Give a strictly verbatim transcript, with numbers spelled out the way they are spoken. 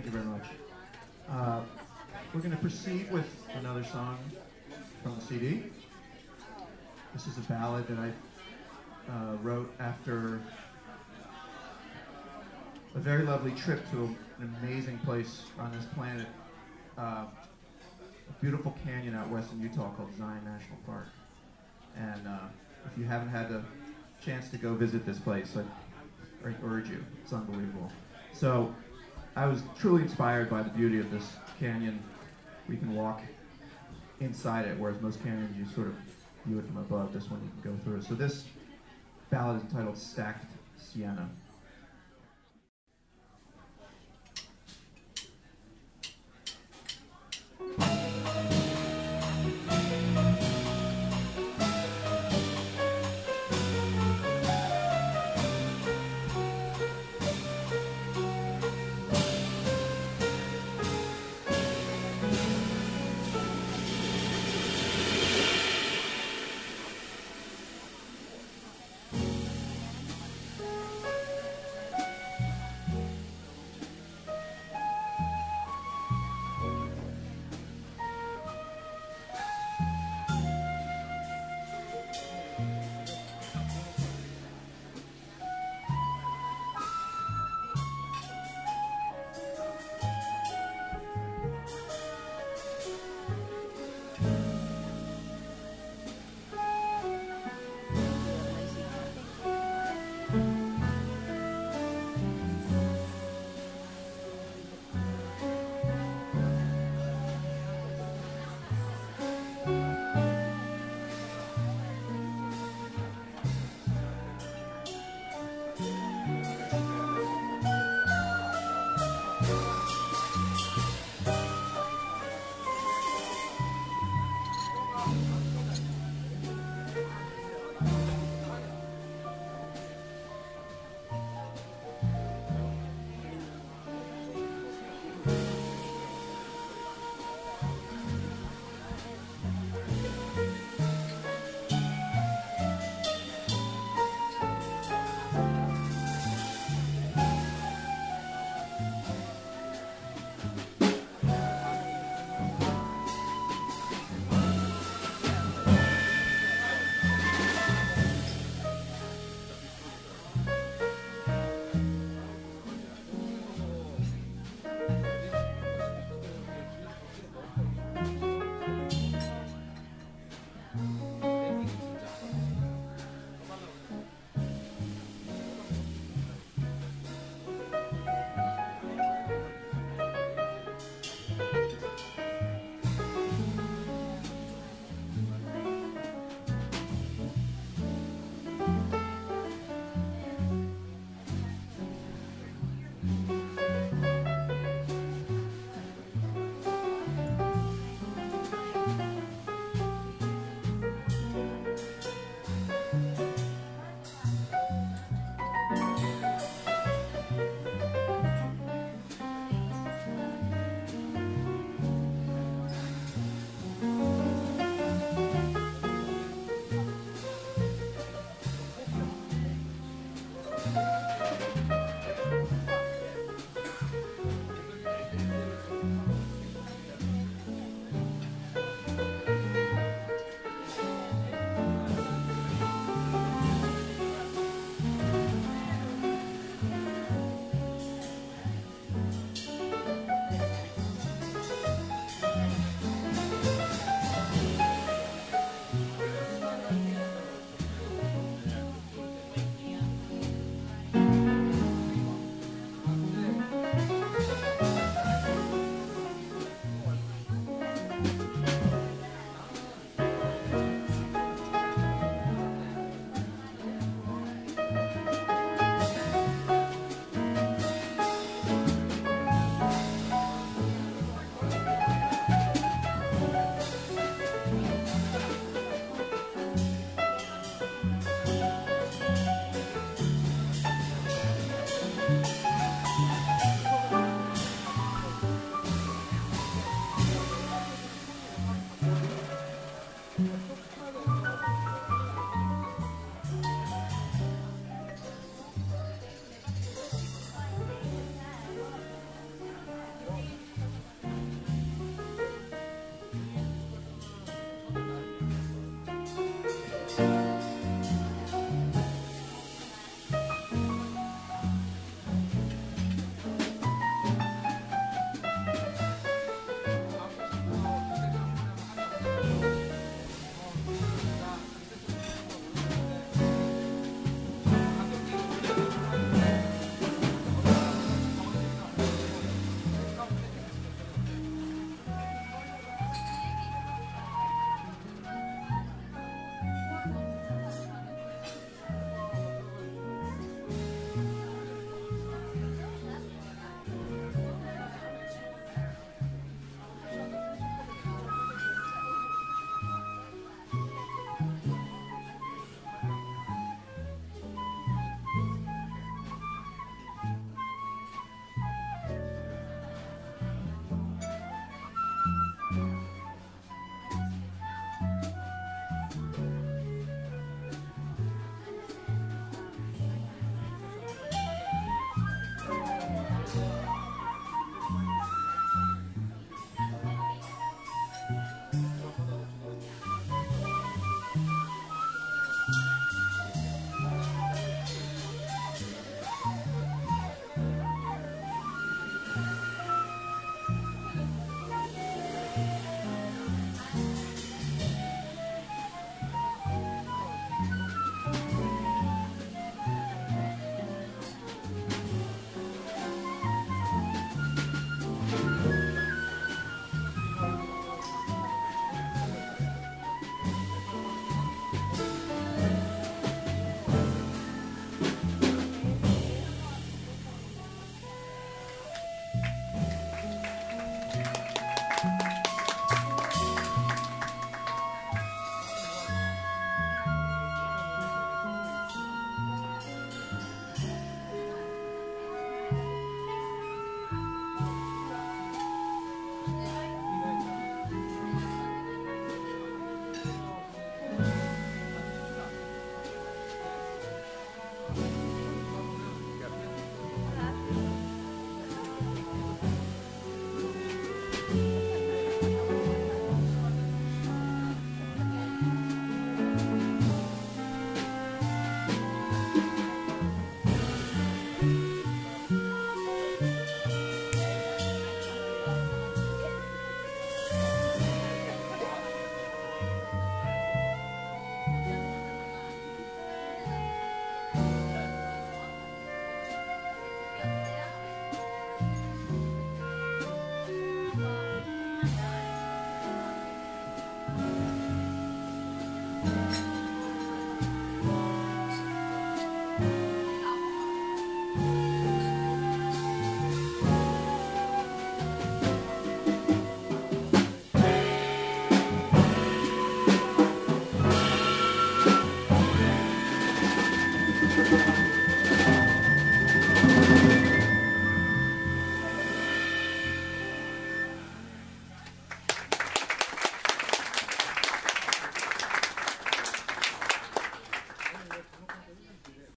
you very much. Uh, we're going to proceed with another song from the C D. This is a ballad that I uh, wrote after a very lovely trip to an amazing place on this planet, uh, a beautiful canyon out west in Utah called Zion National Park. And uh, if you haven't had the chance to go visit this place, I, I urge you. It's unbelievable. So I was truly inspired by the beauty of this canyon. We can walk inside it, whereas most canyons you sort of view it from above. This one you can go through. So this ballad is entitled Stacked Sienna.